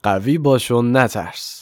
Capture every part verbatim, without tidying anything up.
قوی باش و نترس.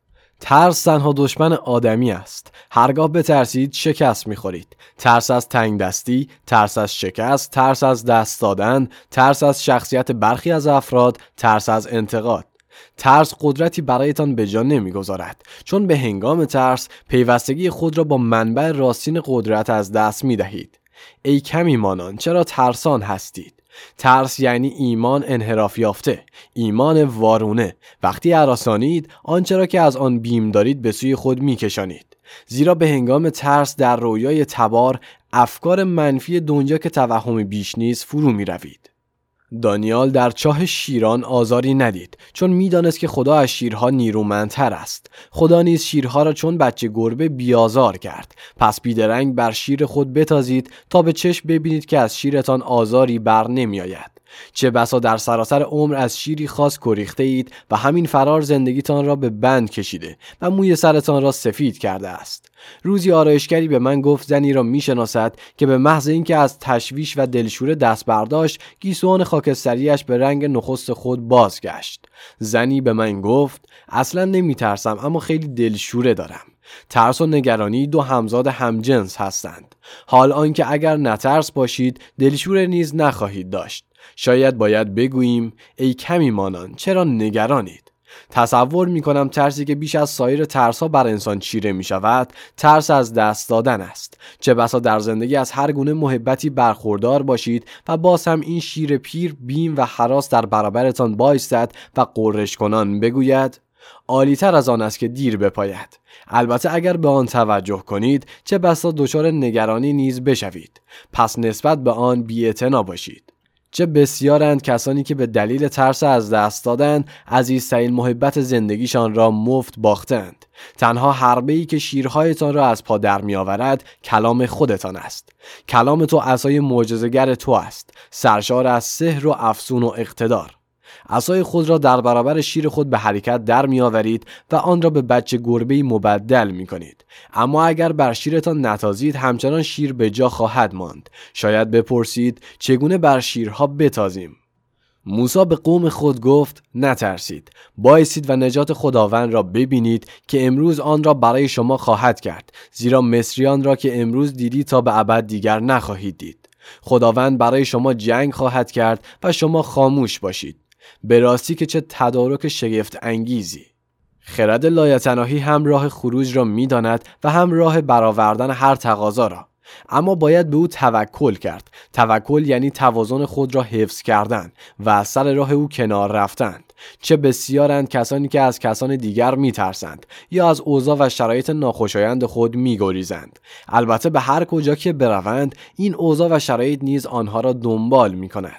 ترس تنها دشمن آدمی است. هرگاه بترسید شکست می‌خورید. ترس از تنگ دستی، ترس از شکست، ترس از دست دادن، ترس از شخصیت برخی از افراد، ترس از انتقاد. ترس قدرتی برایتان به جا نمی‌گذارد، چون به هنگام ترس پیوستگی خود را با منبع راستین قدرت از دست می‌دهید. ای کمی مانان، چرا ترسان هستید؟ ترس یعنی ایمان انحراف یافته، ایمان وارونه. وقتی هراسانید، آنچه را که از آن بیم دارید به سوی خود میکشانید. زیرا به هنگام ترس در رویای تبار افکار منفی دنیا که توهم بیش نیست فرو می روید. دانیال در چاه شیران آزاری ندید، چون میدانست که خدا از شیرها نیرومندتر است. خدا نیز شیرها را چون بچه گربه بیازار کرد. پس بیدرنگ بر شیر خود بتازید تا به چشم ببینید که از شیرتان آزاری بر نمی آید. چه بسا در سراسر عمر از شیری خاص گریخته اید و همین فرار زندگیتان را به بند کشیده و موی سرتان را سفید کرده است. روزی آرایشگری به من گفت زنی را میشناسد که به محض اینکه از تشویش و دلشوره دست برداشت، گیسوان خاکستریش به رنگ نخست خود بازگشت. زنی به من گفت اصلا نمیترسم، اما خیلی دلشوره دارم. ترس و نگرانی دو همزاد همجنس هستند. حال آنکه اگر نترس باشید، دلشوره نیز نخواهید داشت. شاید باید بگوییم ای کمی مانان، چرا نگرانید؟ تصور می کنم ترسی که بیش از سایر ترس‌ها بر انسان چیره می شود، ترس از دست دادن است. چه بسا در زندگی از هر گونه محبتی برخوردار باشید و باز هم این شیر پیر بیم و هراس در برابرتان بایستد و قررش کنان بگوید عالی تر از آن است که دیر بپاید. البته اگر به آن توجه کنید، چه بسا دچار نگرانی نیز بشوید. پس نسبت به آن بی‌اعتنا باشید. چه بسیارند کسانی که به دلیل ترس از دست دادن عزیزترین محبت زندگیشان را مفت باختند. تنها حربه‌ای که شیرهایتان را از پا در می آورد کلام خودتان است. کلام تو عصای معجزه‌گر تو است، سرشار از سحر و افسون و اقتدار. عصای خود را در برابر شیر خود به حرکت در می آورید و آن را به بچه گربه‌ای مبدل می کنید. اما اگر بر شیرتان نتازید، همچنان شیر به جا خواهد ماند. شاید بپرسید چگونه بر شیرها بتازیم؟ موسی به قوم خود گفت نترسید، بایستید و نجات خداوند را ببینید که امروز آن را برای شما خواهد کرد، زیرا مصریان را که امروز دیدید تا به ابد دیگر نخواهید دید. خداوند برای شما جنگ خواهد کرد و شما خاموش باشید. به راستی که چه تدارک شگفت انگیزی. خرد لایتناهی هم راه خروج را می داند و هم راه برآوردن هر تقاضا را، اما باید به او توکل کرد. توکل یعنی توازن خود را حفظ کردن و از سر راه او کنار رفتند. چه بسیارند کسانی که از کسان دیگر می ترسند یا از اوضاع و شرایط ناخوشایند خود می گریزند. البته به هر کجا که بروند، این اوضاع و شرایط نیز آنها را دنبال می کند.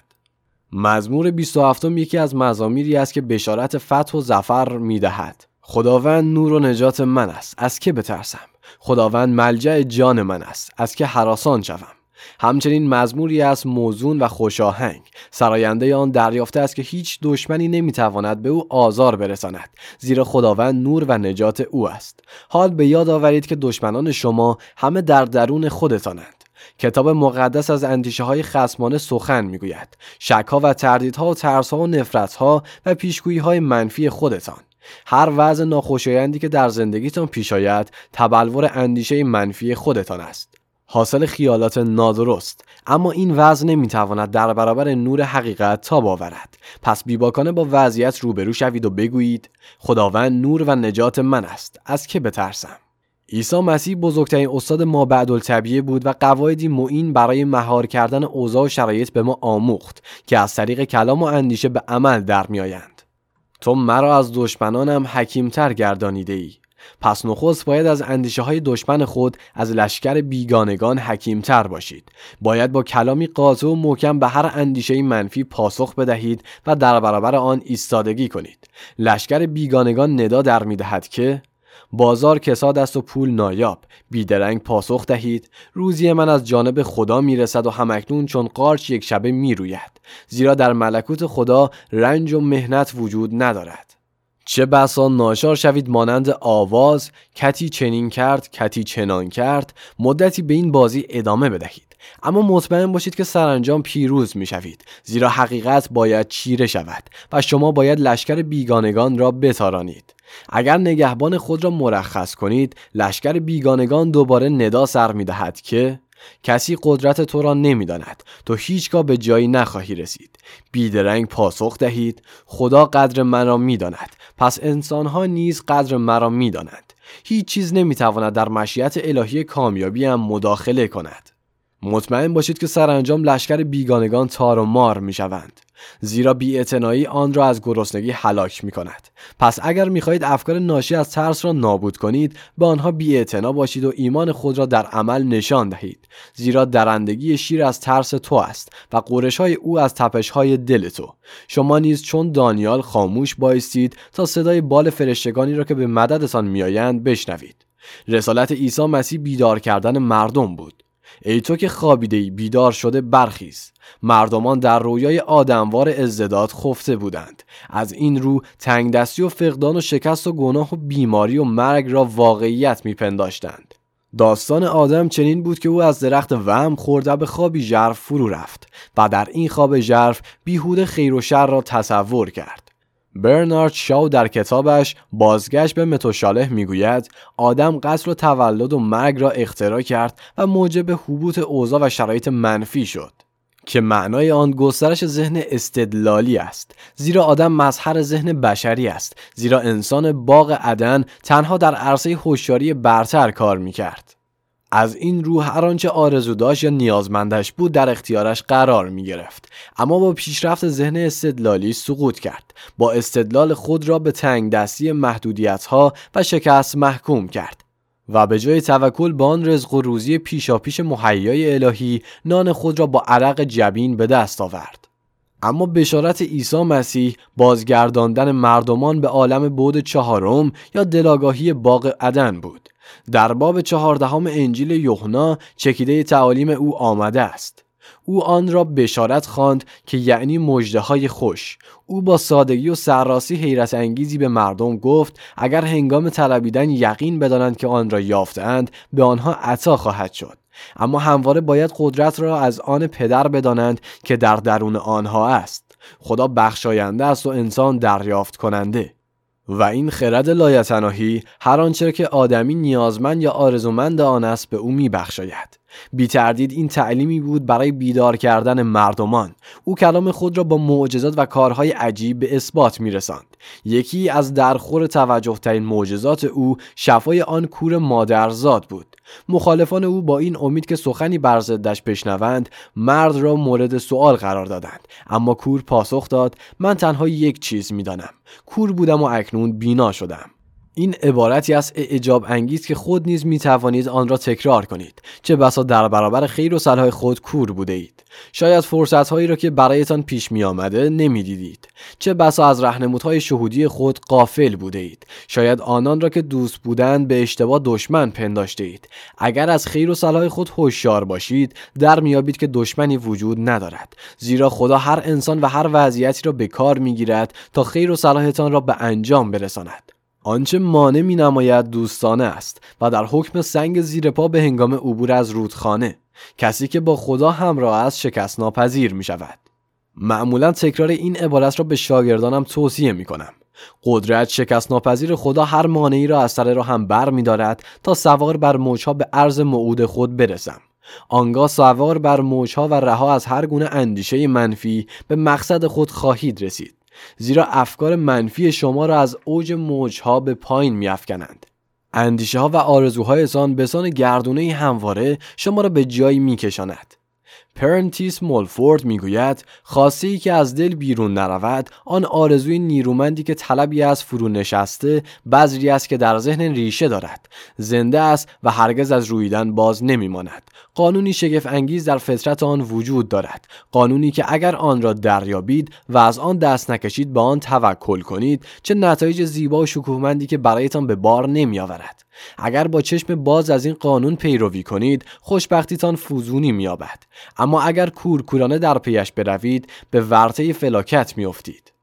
مزمور بیست و هفت یکی از مزامیری است که بشارت فتح و ظفر می دهد. خداوند نور و نجات من است، از که بترسم؟ خداوند ملجأ جان من است، از که هراسان شوم؟ همچنین مزموری است موزون و خوشاهنگ. سراینده آن دریافته است که هیچ دشمنی نمیتواند به او آزار برساند، زیرا خداوند نور و نجات او است. حال به یاد آورید که دشمنان شما همه در درون خودتانند. کتاب مقدس از اندیشه های خصمانه سخن میگوید، شک‌ها و تردیدها و ترس‌ها و نفرت‌ها و پیشگویی‌های منفی خودتان. هر وضع ناخوشایندی که در زندگیتان پیش آید، تبلور اندیشه منفی خودتان است، حاصل خیالات نادرست. اما این وضع نمیتواند در برابر نور حقیقت تاب آورد. پس بیباکانه با وضعیت روبرو شوید و بگویید خداوند نور و نجات من است، از که بترسم؟ عیسی مسیح بزرگترین استاد مابعدالطبیعه بود و قواعدی معین برای مهار کردن اوضاع و شرایط به ما آموخت که از طریق کلام و اندیشه به عمل در می آیند. تو مرا از دشمنانم حکیمتر گردانیده ای. پس نخست باید از اندیشه های دشمن خود از لشکر بیگانگان حکیمتر باشید. باید با کلامی قاطع و محکم به هر اندیشه منفی پاسخ بدهید و در برابر آن ایستادگی کنید. لشکر بیگانگان ندا در می دهد که بازار کساد است و پول نایاب، بیدرنگ پاسخ دهید روزی من از جانب خدا میرسد و همکنون چون قارچ یک شبه میروید، زیرا در ملکوت خدا رنج و مهنت وجود ندارد. چه بسا ناچار شوید مانند آواز کتی چنین کرد کتی چنان کرد، مدتی به این بازی ادامه بدهید اما مطمئن باشید که سرانجام پیروز میشوید، زیرا حقیقت باید چیره شود و شما باید لشکر بیگانگان را بتارانید. اگر نگهبان خود را مرخص کنید، لشکر بیگانگان دوباره ندا سر می‌دهد که کسی قدرت تو را نمی‌داند، تو هیچگاه به جایی نخواهی رسید. بیدرنگ پاسخ دهید خدا قدر من را می‌داند، پس انسان‌ها نیز قدر مرا می‌دانند. هیچ چیز نمی‌تواند در مشیت الهی کامیابی هم مداخله کند. مطمئن باشید که سرانجام لشکر بیگانگان تار و مار می‌شوند، زیرا بی‌اعتنایی آن را از گرسنگی هلاک می‌کند. پس اگر می‌خواهید افکار ناشی از ترس را نابود کنید، به آنها بی‌اعتنا باشید و ایمان خود را در عمل نشان دهید، زیرا درندگی شیر از ترس تو است و غرش‌های او از تپش‌های دل تو. شما نیز چون دانیال خاموش بایستید تا صدای بال فرشتگانی را که به مددتان می‌آیند بشنوید. رسالت عیسی مسیح بیدار کردن مردم بود. ای تو که خوابیده‌ای بیدار شده برخیز. مردمان در رویای آدموار ازداد خفته بودند. از این رو تنگ دستی و فقدان و شکست و گناه و بیماری و مرگ را واقعیت میپنداشتند. داستان آدم چنین بود که او از درخت وهم خورد و به خوابی ژرف فرو رفت و در این خواب ژرف بیهوده خیر و شر را تصور کرد. برنارد شاو در کتابش بازگشت به متوشالح میگوید آدم قتل و تولد و مرگ را اختراع کرد و موجب حبوط اوضاع و شرایط منفی شد که معنای آن گسترش ذهن استدلالی است، زیرا آدم مظهر ذهن بشری است، زیرا انسان باغ عدن تنها در عرصه هوشیاری برتر کار میکرد. از این رو هر آنچه آرزو داشت یا نیازمندش بود در اختیارش قرار می گرفت، اما با پیشرفت ذهن استدلالی سقوط کرد. با استدلال خود را به تنگ دستی محدودیت‌ها و شکست محکوم کرد و به جای توکل به آن رزق و روزی پیشاپیش مهیای الهی، نان خود را با عرق جبین به دست آورد. اما بشارت عیسی مسیح بازگرداندن مردمان به عالم بعد چهارم یا دلاگاهی باغ عدن بود. در باب چهاردهم انجیل یوحنا چکیده تعالیم او آمده است. او آن را بشارت خواند که یعنی مژده‌های خوش. او با سادگی و سرراستی حیرت انگیزی به مردم گفت اگر هنگام طلبیدن یقین بدانند که آن را یافتند، به آنها عطا خواهد شد. اما همواره باید قدرت را از آن پدر بدانند که در درون آنها است. خدا بخشاینده است و انسان دریافت کننده. و این خرد لایتناهی هر آنچه که آدمی نیازمند یا آرزومند آن است به او میبخشاید. بی تردید این تعلیمی بود برای بیدار کردن مردمان. او کلام خود را با معجزات و کارهای عجیب به اثبات میرساند. یکی از درخور توجه ترین معجزات او شفای آن کور مادرزاد بود. مخالفان او با این امید که سخنی بر ضدش بشنوند، مرد را مورد سؤال قرار دادند. اما کور پاسخ داد من تنها یک چیز میدانم. کور بودم و اکنون بینا شدم. این عبارتی است اعجاب انگیز که خود نیز می توانید آن را تکرار کنید. چه بسا در برابر خیر و صلاح خود کور بوده اید. شاید فرصت هایی را که برایتان پیش می آمده نمی دیدید. چه بسا از راهنمودهای شهودی خود غافل بوده اید. شاید آنان را که دوست بودند به اشتباه دشمن پنداشته اید. اگر از خیر و صلاح خود هوشیار باشید، در میابید که دشمنی وجود ندارد، زیرا خدا هر انسان و هر وضعیتی را به کار می گیرد تا خیر و صلاحتان را به انجام برساند. آنچه مانع می نماید دوستانه است و در حکم سنگ زیر پا به هنگام عبور از رودخانه. کسی که با خدا همراه است شکست ناپذیر می شود. معمولا تکرار این عبارت را به شاگردانم توصیه می کنم. قدرت شکست ناپذیر خدا هر مانعی را از سر راهم بر می دارد تا سوار بر موجها به عرض موعود خود برسم. آنگاه سوار بر موجها و رها از هر گونه اندیشه منفی به مقصد خود خواهید رسید. زیرا افکار منفی شما را از اوج موجها به پایین می‌افکنند. اندیشه ها و آرزوهایتان به سان گردونه همواره شما را به جایی می‌کشاند. پرنتیس مولفورد میگوید خاصه‌ای که از دل بیرون نرود آن آرزوی نیرومندی که طلبی از فرو نشسته بذری است که در ذهن ریشه دارد، زنده است و هرگز از رویدن باز نمیماند. قانونی شگفت انگیز در فطرت آن وجود دارد، قانونی که اگر آن را دریابید و از آن دست نکشید به آن توکل کنید، چه نتایج زیبا و شکوهمندی که برایتان به بار نمی آورد. اگر با چشم باز از این قانون پیروی کنید، خوشبختیتان فزونی می‌یابد. اما اگر کورکورانه در پیش بروید، به ورطه فلاکت می‌افتید.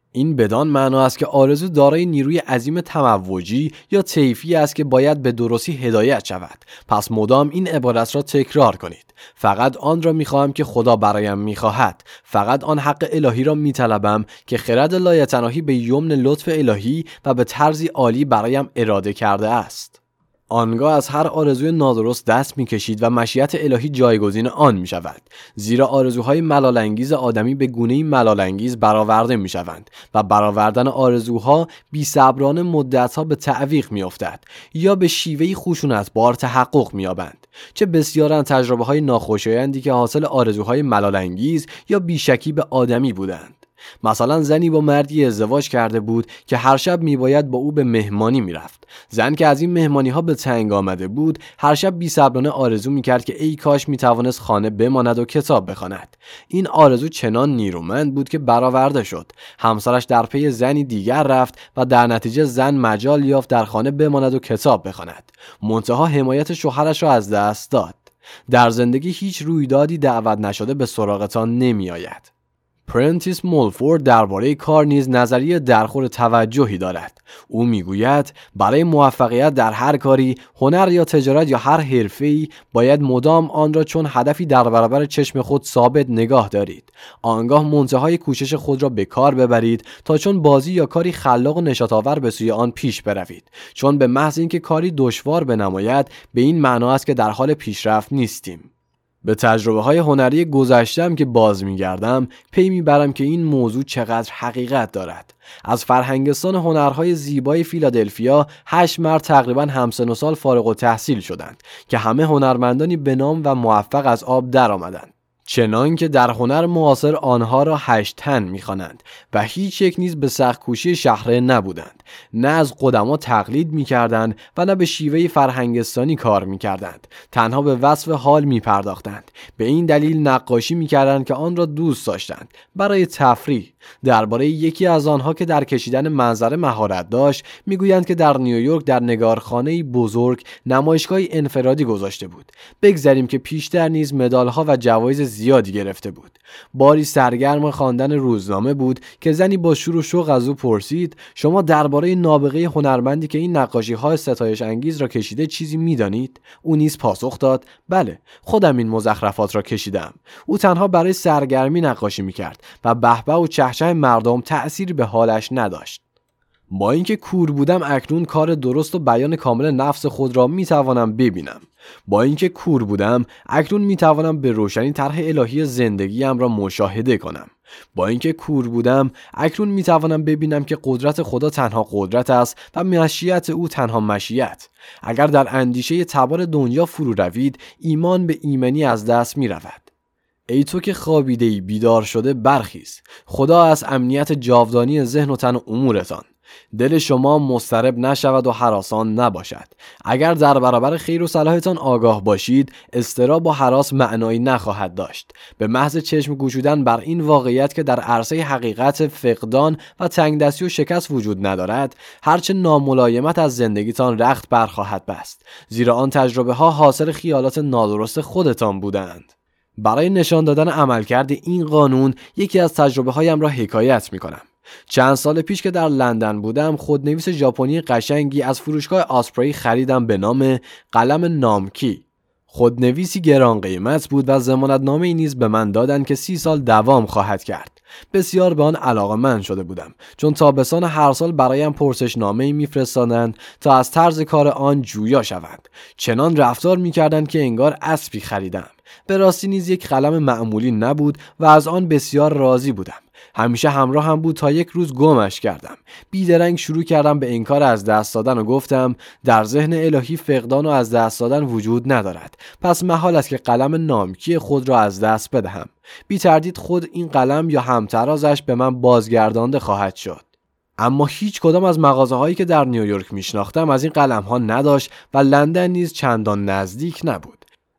این بدان معنا است که آرزو دارای نیروی عظیم تموجی یا طیفی است که باید به درستی هدایت شود. پس مدام این عبارت را تکرار کنید. فقط آن را می‌خواهم که خدا برایم می‌خواهد. فقط آن حق الهی را می‌طلبم که خرد لایتناهی به یمن لطف الهی و به طرزی عالی برایم اراده کرده است. آنگاه از هر آرزوی نادرست دست می‌کشید و مشیت الهی جایگزین آن می‌شود. زیرا آرزوهای ملال‌انگیز آدمی به گونه‌ای ملال‌انگیز برآورده می‌شوند و برآوردن آرزوها بی‌صبرانه مدت‌ها به تعویق می‌افتد یا به شیوهی خشونت‌بار تحقق می‌یابند. چه بسیارند تجربه‌های ناخوشایندی که حاصل آرزوهای ملال‌انگیز یا بیشکی به آدمی بودند. مثلا زنی با مردی ازدواج کرده بود که هر شب میباید با او به مهمانی میرفت. زن که از این مهمانی ها به تنگ آمده بود هر شب بی‌صبرانه آرزو میکرد که ای کاش میتوانست خانه بماند و کتاب بخواند. این آرزو چنان نیرومند بود که برآورده شد. همسرش در پی زنی دیگر رفت و در نتیجه زن مجال یافت در خانه بماند و کتاب بخواند. منتها حمایت شوهرش را از دست داد. در زندگی هیچ رویدادی دعوت نشده به سراغتان نمیآید. پرنتیس مولفورد درباره کار نیز نظریه درخور توجهی دارد. او میگوید برای موفقیت در هر کاری، هنر یا تجارت یا هر حرفه‌ای باید مدام آن را چون هدفی در برابر چشم خود ثابت نگاه دارید. آنگاه منتهای کوشش خود را به کار ببرید تا چون بازی یا کاری خلاق و نشاط‌آور به سوی آن پیش بروید. چون به محض اینکه کاری دشوار بنماید به این معنا است که در حال پیشرفت نیستیم. به تجربه های هنری گذشتم که باز می‌گردم پی می‌برم که این موضوع چقدر حقیقت دارد. از فرهنگستان هنرهای زیبای فیلادلفیا هشت مرد تقریباً همسن و سال فارغ التحصیل شدند که همه هنرمندانی به نام و موفق از آب در آمدند. چنان که در هنر معاصر آنها را هشت تن می‌خوانند و هیچ یک نیز به سخت کوشی شهره نبودند. نه از قدما تقلید می‌کردند و نه به شیوه فرهنگستانی کار می‌کردند. تنها به وصف حال می‌پرداختند. به این دلیل نقاشی می‌کردند که آن را دوست داشتند. برای تفریح درباره یکی از آنها که در کشیدن منظره مهارت داشت می‌گویند که در نیویورک در نگارخانه‌ای بزرگ نمایشگاهی انفرادی گذاشته بود. بگذاریم که پیشتر نیز مدال‌ها و جوایز زیادی گرفته بود. باری سرگرم خواندن روزنامه بود که زنی با شور و شوق از او پرسید شما درباره نابغه هنرمندی که این نقاشی‌های ستایش انگیز را کشیده چیزی می‌دانید؟ او نیز پاسخ داد بله، خودم این مزخرفات را کشیدم. او تنها برای سرگرمی نقاشی می‌کرد و بهبه و چهچه مردم تأثیری به حالش نداشت. با اینکه کور بودم اکنون کار درست و بیان کامل نفس خود را میتوانم ببینم. با اینکه کور بودم اکنون میتوانم به روشنی طرح الهی زندگیم را مشاهده کنم. با اینکه کور بودم اکنون میتوانم ببینم که قدرت خدا تنها قدرت است و مشیت او تنها مشیت. اگر در اندیشه تبار دنیا فرو روید ایمان به ایمنی از دست میرود. ای تو که خوابیده‌ای بیدار شده برخیز. خدا از امنیت جاودانی ذهن و تن و امورتان. دل شما مضطرب نشود و هراسان نباشد. اگر در برابر خیر و صلاحتان آگاه باشید اضطراب و هراس معنایی نخواهد داشت. به محض چشم گشودن بر این واقعیت که در عرصه حقیقت فقدان و تنگدستی و شکست وجود ندارد هرچه ناملایمت از زندگیتان رخت برخواهد بست، زیرا آن تجربه ها حاصل خیالات نادرست خودتان بودند. برای نشان دادن عملکرد این قانون یکی از تجربه هایم را حکایت می کنم. چند سال پیش که در لندن بودم خودنویس ژاپنی قشنگی از فروشگاه آسپری خریدم به نام قلم نامکی. خودنویسی گران قیمت بود و ضمانتنامه‌ای نیز به من دادند که سی سال دوام خواهد کرد. بسیار به آن علاقه‌مند شده بودم چون تابستان هر سال برایم پرسشنامه‌ای می‌فرستادند تا از طرز کار آن جویا شوند. چنان رفتار می‌کردند که انگار اسبی خریدم. به راستی نیز یک قلم معمولی نبود و از آن بسیار راضی بودم. همیشه همراه هم بود تا یک روز گمش کردم. بیدرنگ شروع کردم به انکار از دست دادن و گفتم در ذهن الهی فقدان و از دست دادن وجود ندارد. پس محال است که قلم نامکی خود را از دست بدهم. بی تردید خود این قلم یا همترازش به من بازگردانده خواهد شد. اما هیچ کدام از مغازه هایی که در نیویورک میشناختم از این قلم ها نداشت و لندن نیز چندان نزدیک نبود.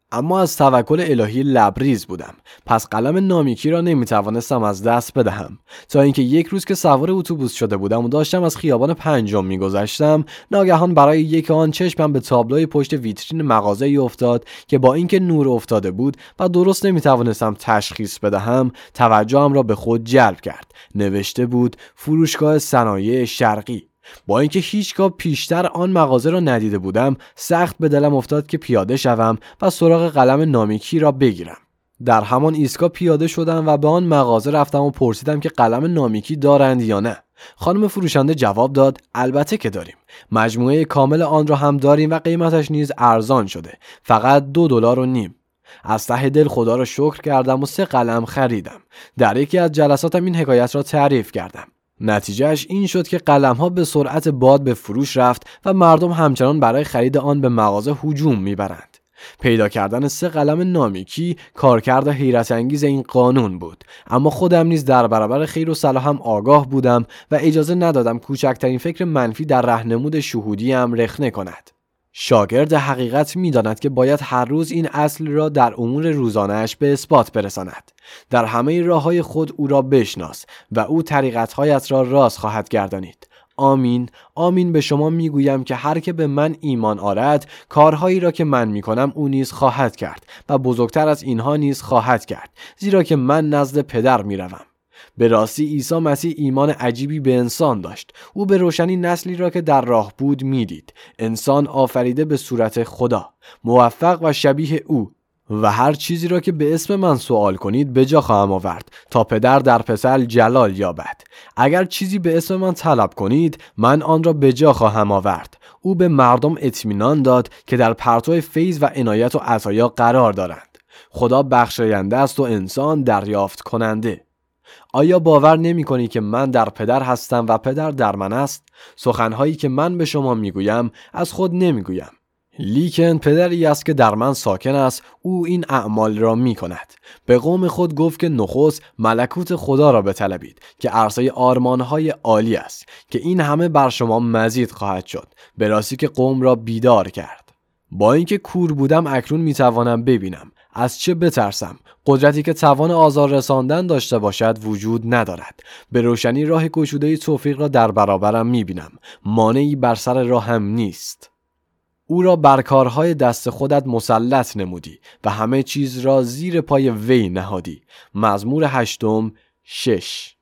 اما از توکل الهی لبریز بودم، پس قلم نامیکی را نمیتوانستم از دست بدهم. تا اینکه یک روز که سوار اتوبوس شده بودم و داشتم از خیابان پنجم میگذشتم، ناگهان برای یک آن چشمم به تابلوی پشت ویترین مغازه‌ای افتاد که با اینکه نور افتاده بود و درست نمیتوانستم تشخیص بدهم، توجهم را به خود جلب کرد. نوشته بود فروشگاه صنایع شرقی. با اینکه هیچگاه پیشتر آن مغازه را ندیده بودم، سخت به دلم افتاد که پیاده شوم و سراغ قلم نامیکی را بگیرم. در همان ایستگاه پیاده شدم و به آن مغازه رفتم و پرسیدم که قلم نامیکی دارند یا نه. خانم فروشنده جواب داد البته که داریم. مجموعه کامل آن را هم داریم و قیمتش نیز ارزان شده. فقط دو دلار و نیم. از ته دل خدا را شکر کردم و سه قلم خریدم. در یکی از جلساتم این حکایت را تعریف کردم. نتیجهش این شد که قلم‌ها به سرعت باد به فروش رفت و مردم همچنان برای خرید آن به مغازه هجوم می‌برند. پیدا کردن سه قلم نامیکی کارکرد حیرت انگیز این قانون بود، اما خودم نیز در برابر خیر و صلاحم آگاه بودم و اجازه ندادم کوچکترین فکر منفی در راهنمود شهودیم رخنه کند. شاگرد حقیقت می‌داند که باید هر روز این اصل را در امور روزانه‌اش به اثبات برساند. در همه راه‌های خود او را بشناس و او طریقت‌هایت را راست خواهد گردانید. آمین، آمین به شما میگویم که هر که به من ایمان آرد، کارهایی را که من میکنم او نیز خواهد کرد و بزرگتر از اینها نیز خواهد کرد، زیرا که من نزد پدر میروم. به راستی عیسی مسیح ایمان عجیبی به انسان داشت. او به روشنی نسلی را که در راه بود میدید. انسان آفریده به صورت خدا، موفق و شبیه او، و هر چیزی را که به اسم من سوال کنید به جا خواهم آورد تا پدر در پسر جلال یابد. اگر چیزی به اسم من طلب کنید من آن را به جا خواهم آورد. او به مردم اطمینان داد که در پرتو فیض و عنایت و عطایا قرار دارند. خدا بخشاینده است و انسان دریافت کننده. آیا باور نمی کنی که من در پدر هستم و پدر در من است؟ سخنهایی که من به شما میگویم از خود نمیگویم، لیکن پدری است که در من ساکن است، او این اعمال را می کند. به قوم خود گفت که نخست ملکوت خدا را بطلبید که عرصه آرمانهای عالی است، که این همه بر شما مزید خواهد شد. به راستی که قوم را بیدار کرد. با اینکه کور بودم اکنون می توانم ببینم. از چه بترسم؟ قدرتی که توان آزار رساندن داشته باشد وجود ندارد. به روشنی راه گشوده توفیق را در برابرم می بینم. مانعی بر سر راهم نیست. او را بر کارهای دست خودت مسلط نمودی و همه چیز را زیر پای وی نهادی. مزمور هشتم شش.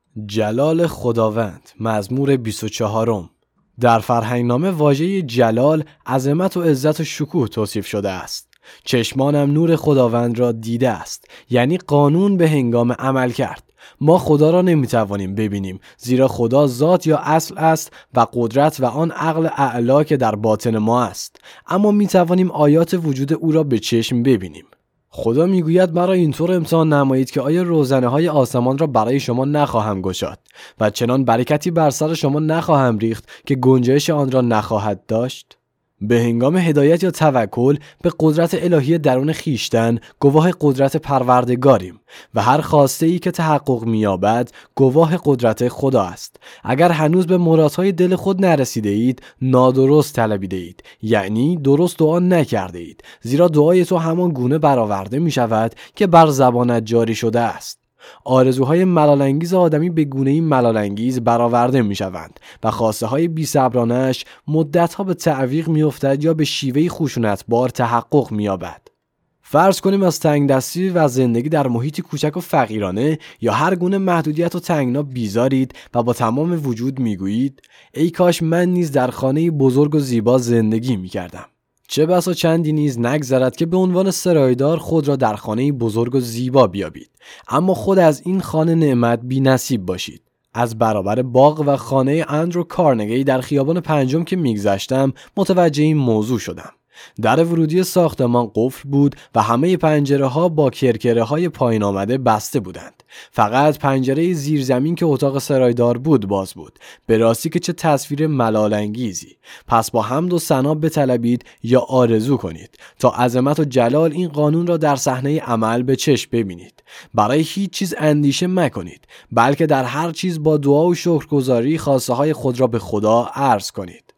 جلال خداوند. مزمور بیست و چهارم. در فرهنگنامه واژه جلال عظمت و عزت و شکوه توصیف شده است. چشمانم نور خداوند را دیده است، یعنی قانون به هنگام عمل کرد. ما خدا را نمیتوانیم ببینیم، زیرا خدا ذات یا اصل است و قدرت و آن عقل اعلی که در باطن ما است، اما میتوانیم آیات وجود او را به چشم ببینیم. خدا میگوید مرا اینطور امتحان نمایید که آیا روزنه های آسمان را برای شما نخواهم گشاد و چنان برکتی بر سر شما نخواهم ریخت که گنجایش آن را نخواهد داشت. به هنگام هدایت یا توکل به قدرت الهی درون خیشتن گواه قدرت پروردگاریم و هر خواسته ای که تحقق می‌یابد گواه قدرت خدا است. اگر هنوز به مرادهای دل خود نرسیده اید نادرست طلبیده اید، یعنی درست دعا نکرده اید، زیرا دعای تو همان گونه برآورده می شود که بر زبانت جاری شده است. آرزوهای ملال‌انگیز آدمی به گونه‌ای ملال‌انگیز برآورده می‌شوند و خواسته‌های بی‌صبرانه‌اش مدت‌ها به تعویق می‌افتد یا به شیوهی خشونتبار تحقق می‌یابد. فرض کنیم از تنگدستی و زندگی در محیطی کوچک و فقیرانه یا هر گونه محدودیت و تنگنا بیزارید و با تمام وجود می‌گویید ای کاش من نیز در خانه‌ای بزرگ و زیبا زندگی می‌کردم. چه بسا چندی نیز نگذرد که به عنوان سرایدار خود را در خانه بزرگ و زیبا بیابید، اما خود از این خانه نعمت بی نصیب باشید. از برابر باغ و خانه اندرو کارنگی در خیابان پنجم که میگذشتم متوجه این موضوع شدم. در ورودی ساختمان قفل بود و همه پنجره ها با کرکره های پایین آمده بسته بودند. فقط پنجره زیرزمین که اتاق سرایدار بود باز بود. به راستی که چه تصویر ملال انگیزی. پس با حمد و ثنا بطلبید یا آرزو کنید تا عظمت و جلال این قانون را در صحنه عمل به چشم ببینید. برای هیچ چیز اندیشه مکنید، بلکه در هر چیز با دعا و شکرگزاری خواسته های خود را به خدا عرض کنید.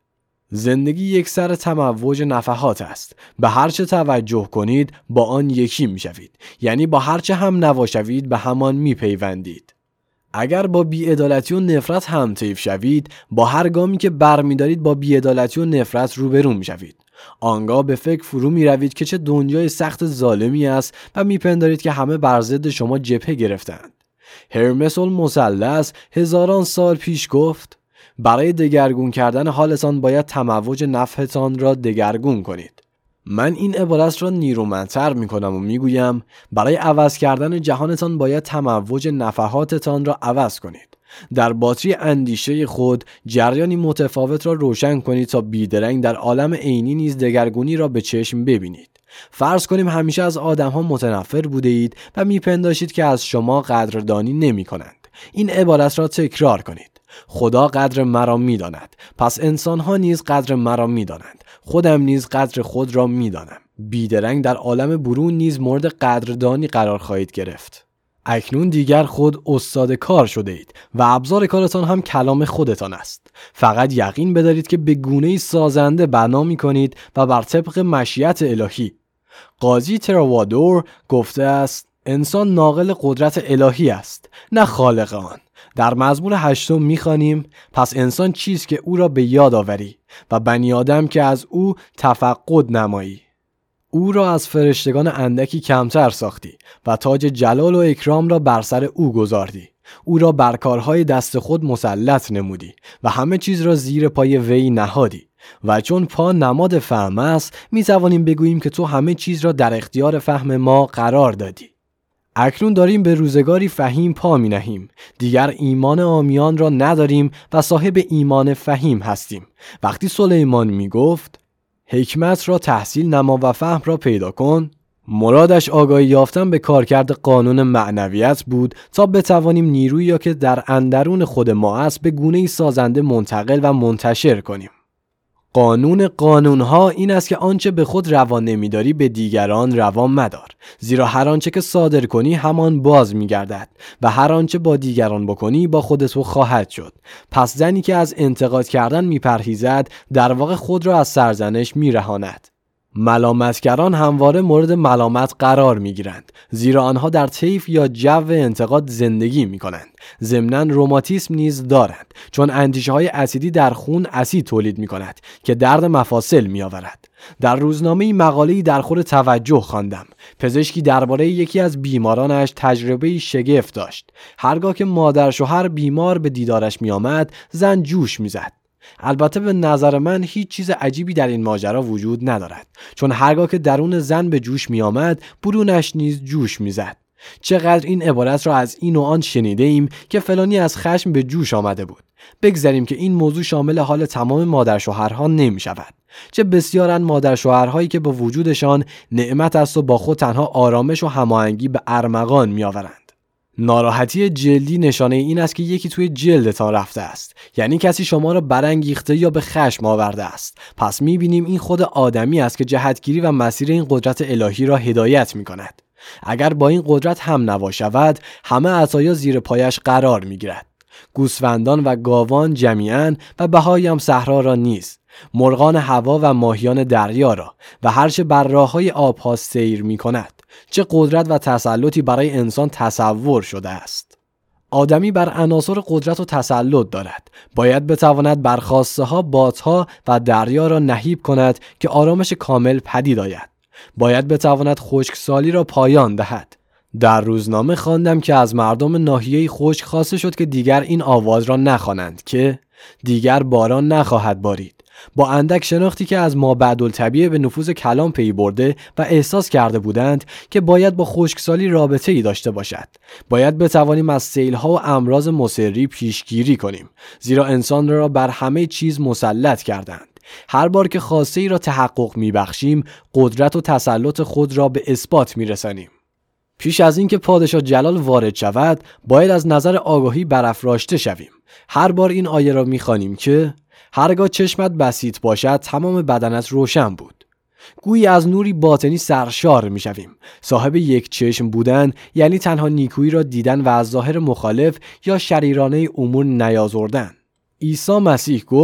زندگی یک سر تموج نفحات است. به هر چه توجه کنید با آن یکی می شوید. یعنی با هر چه هم نوا شوید به همان می پیوندید. اگر با بی‌عدالتی و نفرت همطیف شوید، با هر گامی که برمی‌دارید با بی‌عدالتی و نفرت روبرو می‌شوید. آنگاه به فکر فرو می‌روید که چه دنیای سخت ظالمی است و می‌پندارید که همه بر ضد شما جبهه گرفتند. هرمس المثلث هزاران سال پیش گفت: برای دگرگون کردن حالتان باید تموج نفعتان را دگرگون کنید. من این عبارت را نیرومندتر می کنم و می گویم برای عوض کردن جهانتان باید تموج نفحاتتان را عوض کنید. در باتری اندیشه خود جریانی متفاوت را روشن کنید تا بیدرنگ در عالم عینی نیز دگرگونی را به چشم ببینید. فرض کنیم همیشه از آدم‌ها متنفر بوده اید و میپنداشید که از شما قدردانی نمی کنند. این عبارت را تکرار کنید. خدا قدر مرا می‌داند، پس انسان‌ها نیز قدر مرا می‌دانند. خودم نیز قدر خود را می‌دانم. بیدرنگ در عالم برون نیز مورد قدردانی قرار خواهید گرفت. اکنون دیگر خود استاد کار شده اید و ابزار کارتان هم کلام خودتان است. فقط یقین بدارید که به گونه‌ای سازنده بنا می‌کنید و بر طبق مشیت الهی. قاضی تراوادور گفته است: انسان ناقل قدرت الهی است، نه خالق آن. در مزمور هشتم می‌خوانیم: پس انسان چیست که او را به یاد آوری و بنی آدم که از او تفقد نمایی. او را از فرشتگان اندکی کمتر ساختی و تاج جلال و اکرام را بر سر او گذاردی. او را بر کارهای دست خود مسلط نمودی و همه چیز را زیر پای وی نهادی. و چون پا نماد فهم است، می توانیم بگوییم که تو همه چیز را در اختیار فهم ما قرار دادی. اکنون داریم به روزگاری فهیم پا می نهیم. دیگر ایمان عامیان را نداریم و صاحب ایمان فهیم هستیم. وقتی سلیمان می گفت حکمت را تحصیل نما و فهم را پیدا کن، مرادش آگاهی یافتن به کارکرد قانون معنویت بود تا بتوانیم نیرویی که در اندرون خود ما است به گونه‌ای سازنده منتقل و منتشر کنیم. قانون قانونها این است که آنچه به خود روا نمی‌داری به دیگران روا مدار، زیرا هر آنچه که صادر کنی همان باز می‌گردد و هر آنچه با دیگران بکنی با خودت خواهد شد. پس زنی که از انتقاد کردن می‌پرهیزد در واقع خود را از سرزنش می‌رهاند. ملامتگران همواره مورد ملامت قرار می‌گیرند، زیرا آنها در طیف یا جو انتقاد زندگی می‌کنند. ضمناً رماتیسم نیز دارند، چون اندیشه‌های اسیدی در خون اسید تولید می‌کند که درد مفاصل می‌آورد. در روزنامه‌ای مقاله‌ای در خور توجه خواندم. پزشکی درباره یکی از بیمارانش تجربه‌ای شگفت داشت. هرگاه که مادر شوهر بیمار به دیدارش می‌آمد، زن جوش می‌زد. البته به نظر من هیچ چیز عجیبی در این ماجرا وجود ندارد، چون هرگاه که درون زن به جوش می آمد برونش نیز جوش می زد. چقدر این عبارت را از این و آن شنیده ایم که فلانی از خشم به جوش آمده بود. بگذاریم که این موضوع شامل حال تمام مادر شوهرها نمی شود. چه بسیارند مادر شوهرهایی که با وجودشان نعمت است و با خود تنها آرامش و هماهنگی به ارمغان می آورند. ناراحتی جلدی نشانه این است که یکی توی جلدتان رفته است، یعنی کسی شما را برانگیخته یا به خشم آورده است. پس می‌بینیم این خود آدمی است که جهتگیری و مسیر این قدرت الهی را هدایت می‌کند. اگر با این قدرت هم نوا شود، همه عطایا زیر پایش قرار می‌گیرد. گوسفندان و گاوان جمیعاً و بهایی هم صحرا را نیز، مرغان هوا و ماهیان دریا را و هرچه بر راه‌های آب‌ها سیر می‌کند. چه قدرت و تسلطی برای انسان تصور شده است. آدمی بر عناصر قدرت و تسلط دارد. باید بتواند بر خواسته ها بادها و دریا را نهیب کند که آرامش کامل پدید آید. باید بتواند خشکسالی را پایان دهد. در روزنامه خواندم که از مردم ناحیه خشک خواسته شد که دیگر این آواز را نخوانند که دیگر باران نخواهد بارید. با اندک شناختی که از مابعدالطبیعه به نفوذ کلام پی برده و احساس کرده بودند که باید با خشکسالی رابطه‌ای داشته باشد، باید بتوانیم از سیل‌ها و امراض مصری پیشگیری کنیم، زیرا انسان را بر همه چیز مسلط کردند. هر بار که خواسته ای را تحقق می‌بخشیم، قدرت و تسلط خود را به اثبات می‌رسانیم. پیش از اینکه پادشاه جلال وارد شود، باید از نظر آگاهی برافراشته شویم. هر بار این آیه را می‌خوانیم که هرگاه چشمت بسیط باشد تمام بدنت روشن بود. گویی از نوری باطنی سرشار می شویم. صاحب یک چشم بودن یعنی تنها نیکویی را دیدن و از ظاهر مخالف یا شریرانه امور نیازردن. عیسی مسیح گفت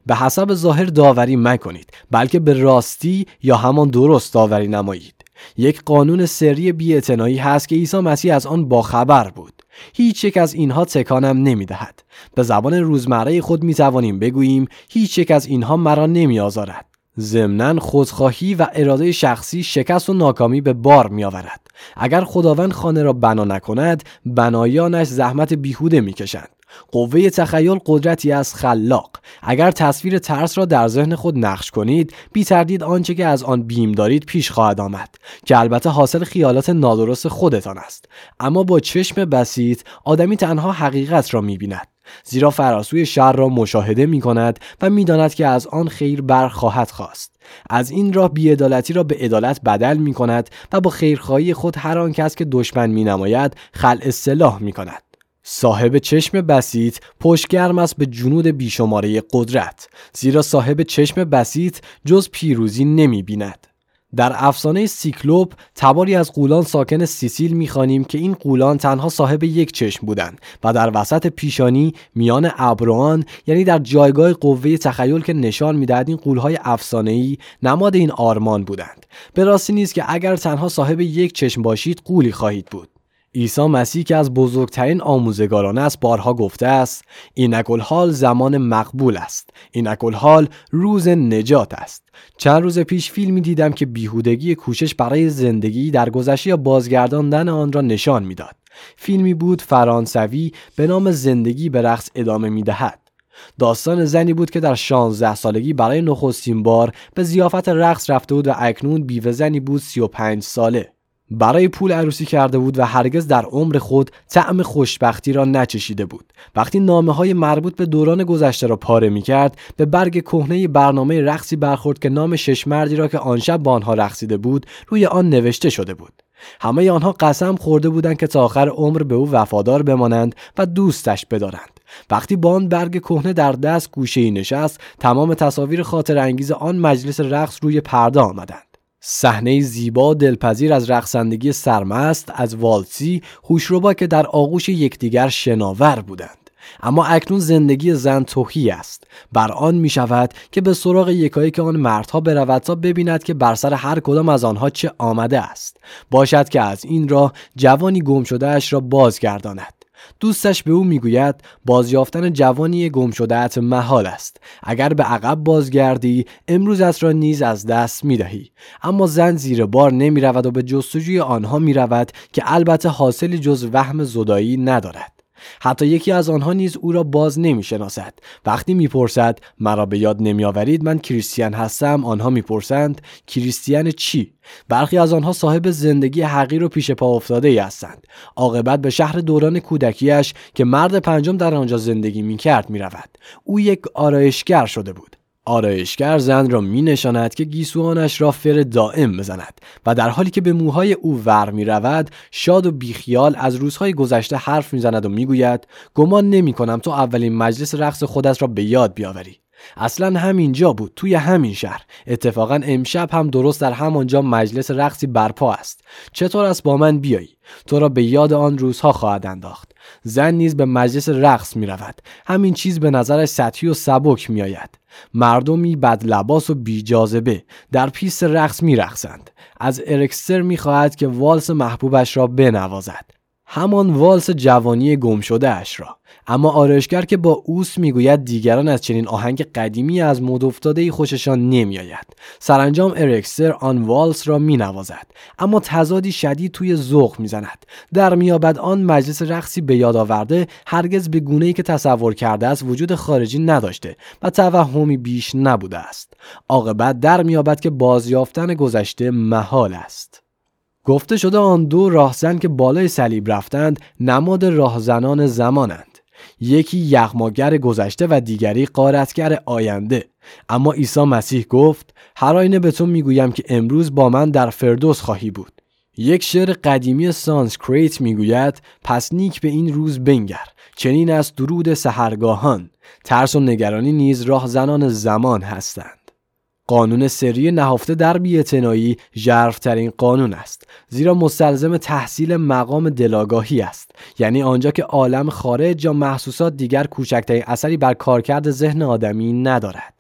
به حسب ظاهر داوری مکنید، بلکه به راستی یا همان درست داوری نمایید. یک قانون سری بی‌اعتنایی هست که عیسی مسیح از آن باخبر بود. هیچ یک از اینها تکانم نمی‌دهد. به زبان روزمره خود می‌توانیم بگوییم هیچ یک از اینها مرا نمی‌آزارد. ضمناً خودخواهی و اراده شخصی شکست و ناکامی به بار می‌آورد. اگر خداوند خانه را بنا نکند، بنایانش زحمت بیهوده می‌کشند. قوه تخیل قدرتی از خلاق. اگر تصویر ترس را در ذهن خود نقش کنید، بی تردید آنچه که از آن بیم دارید پیش خواهد آمد، که البته حاصل خیالات نادرست خودتان است. اما با چشم بسیط آدمی تنها حقیقت را می‌بیند، زیرا فراسوی شر را مشاهده می‌کند و می‌داند که از آن خیر بر خواهد خواست. از این راه بی‌عدالتی را به عدالت بدل می‌کند و با خیرخواهی خود هر آن کس که دشمن می‌نماید خلع سلاح می‌کند. صاحب چشم بسیط پشتگرم است به جنود بیشماره قدرت، زیرا صاحب چشم بسیط جز پیروزی نمی بیند. در افسانه سیکلوپ تباری از غولان ساکن سیسیل می‌خوانیم که این غولان تنها صاحب یک چشم بودند و در وسط پیشانی میان ابروان، یعنی در جایگاه قوه تخیل که نشان می‌دهد این غول‌های افسانه‌ای نماد این آرمان بودند. به راستی نیست که اگر تنها صاحب یک چشم باشید غولی خواهید بود. عیسی مسیح که از بزرگترین آموزگاران است بارها گفته است اینک الحال زمان مقبول است، اینک الحال روز نجات است. چند روز پیش فیلمی دیدم که بیهودگی کوشش برای زندگی در گذشته یا بازگرداندن آن را نشان میداد. فیلمی بود فرانسوی به نام زندگی به رقص ادامه میدهد. داستان زنی بود که در شانزده سالگی برای نخستین بار به ضیافت رقص رفته بود و اکنون بیوه زنی بود سی و پنج ساله. برای پول عروسی کرده بود و هرگز در عمر خود طعم خوشبختی را نچشیده بود. وقتی نامه‌های مربوط به دوران گذشته را پاره می‌کرد، به برگ کهنه برنامه رقصی برخورد که نام شش مردی را که آن شب با آنها رقصیده بود روی آن نوشته شده بود. همه آنها قسم خورده بودند که تا آخر عمر به او وفادار بمانند و دوستش بدارند. وقتی با آن برگ کهنه در دست گوشه‌ای نشست، تمام تصاویر خاطر انگیز آن مجلس رقص روی پرده آمدند. صحنه زیبا دلپذیر از رقصندگی سرمست، از والسی، هوشربا که در آغوش یکدیگر شناور بودند. اما اکنون زندگی زن تهی است. بر آن می شود که به سراغ یکایی که آن مردها برود تا ببیند که بر سر هر کدام از آنها چه آمده است. باشد که از این راه جوانی گم شده اش را بازگرداند. دوستش به او میگوید بازیافتن جوانی گم شده‌ات محال است. اگر به عقب بازگردی امروزت را نیز از دست میدهی. اما زن زیر بار نمی رود و به جستجوی آنها می رود که البته حاصلی جز وهم زدایی ندارد. حتی یکی از آنها نیز او را باز نمی شناسد. وقتی می پرسد مرا به یاد نمی آورید من کریستیان هستم، آنها می پرسند کریستیان چی؟ برخی از آنها صاحب زندگی حقیر و پیش پا افتاده ای هستند. عاقبت به شهر دوران کودکیش که مرد پنجم در آنجا زندگی می کرد می رود. او یک آرایشگر شده بود. آرایشگر زن را می نشاند که گیسوانش را فر دائم بزند و در حالی که به موهای او ور می رود شاد و بیخیال از روزهای گذشته حرف می زند و می گوید گمان نمی کنم تو اولین مجلس رقص خودت را به یاد بیاوری. اصلا همینجا بود، توی همین شهر. اتفاقا امشب هم درست در همانجا مجلس رقصی برپا است. چطور است با من بیایی؟ تو را به یاد آن روزها خواهد انداخت. زن نیز به مجلس رقص می رود. همین چیز به نظرش سطحی و سبک می آید. مردمی بد لباس و بی جاذبه در پیست رقص می رقصند. از ارکستر می خواهد که والس محبوبش را بنوازد. همان والس جوانی گم شده اش را. اما آرایشگر که با اوس میگوید دیگران از چنین آهنگ قدیمی از مد افتاده‌ای خوششان نمیآید. سرانجام ارکستر آن والس را مینوازد، اما تضادی شدید توی ذوق میزند. در میابد آن مجلس رقصی به یاد آورده هرگز به گونه‌ای که تصور کرده است وجود خارجی نداشته و توهمی بیش نبوده است. عاقبت در میابد که بازیافتن گذشته محال است. گفته شده آن دو راهزن که بالای صلیب رفتند نماد راهزنان زمانند. یکی یغماگر گذشته و دیگری غارتگر آینده. اما عیسی مسیح گفت هر آینه به تو میگویم که امروز با من در فردوس خواهی بود. یک شعر قدیمی سانسکریت میگوید پس نیک به این روز بنگر، چنین است درود سحرگاهان. ترس و نگرانی نیز راهزنان زمان هستند. قانون سری نهفته در بی‌اعتنایی ژرف‌ترین قانون است، زیرا مستلزم تحصیل مقام دلاگاهی است، یعنی آنجا که عالم خارج یا محسوسات دیگر کوچکترین اثری بر کارکرد ذهن آدمی ندارد.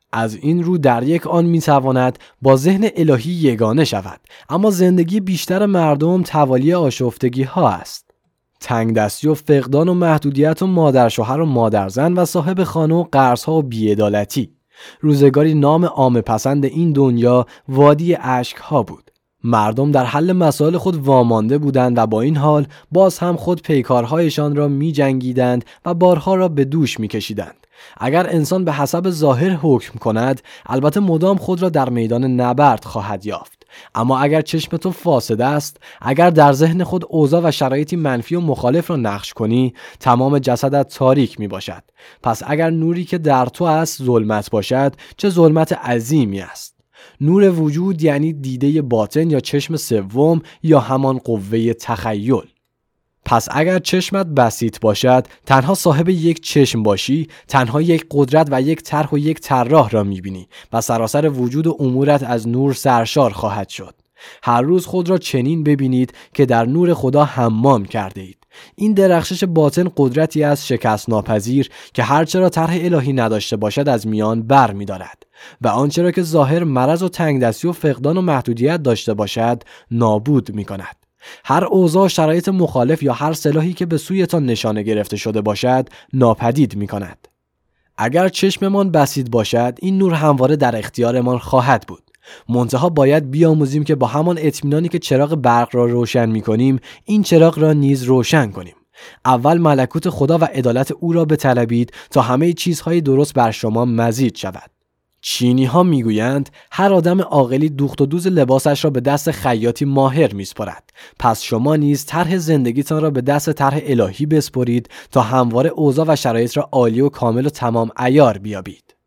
از این رو در یک آن میتواند با ذهن الهی یگانه شود، اما زندگی بیشتر مردم توالی آشفتگی ها است. تنگ دستی و فقدان و محدودیت و مادر شوهر و مادر زن و صاحب خانه و قرض ها و بی‌عدالتی. روزگاری نام عامه پسند این دنیا وادی اشک ها بود. مردم در حل مسائل خود وامانده بودند و با این حال باز هم خود پیکارهایشان را می جنگیدند و بارها را به دوش می کشیدند. اگر انسان به حسب ظاهر حکم کند، البته مدام خود را در میدان نبرد خواهد یافت. اما اگر چشم تو فاسد است، اگر در ذهن خود اوضاع و شرایطی منفی و مخالف را نقش کنی، تمام جسدت تاریک می باشد. پس اگر نوری که در تو است ظلمت باشد، چه ظلمت عظیمی است. نور وجود یعنی دیده باطن یا چشم سوم یا همان قوه تخیل. پس اگر چشمت بسیط باشد، تنها صاحب یک چشم باشی، تنها یک قدرت و یک طرح و یک طراح را می‌بینی و سراسر وجود و امورت از نور سرشار خواهد شد. هر روز خود را چنین ببینید که در نور خدا حمام کرده اید. این درخشش باطن قدرتی است شکست ناپذیر که هرچه را طرح الهی نداشته باشد از میان بر می دارد و آنچه را که ظاهر مرض و تنگدستی و فقدان و محدودیت داشته باشد نابود می کند. هر اوضاع شرایط مخالف یا هر سلاحی که به سویتان نشانه گرفته شده باشد ناپدید می کند. اگر چشممان بسیط باشد، این نور همواره در اختیارمان خواهد بود. منتها باید بیاموزیم که با همان اطمینانی که چراغ برق را روشن می‌کنیم، این چراغ را نیز روشن کنیم. اول ملکوت خدا و عدالت او را بطلبید تا همه چیزهای درست بر شما مزید شود. چینی ها میگویند هر آدم عاقلی دوخت و دوز لباسش را به دست خیاطی ماهر میسپارد. پس شما نیز طرح زندگیتان را به دست طرح الهی بسپارید تا همواره اوضاع و شرایط را عالی و کامل و تمام عیار بیابید.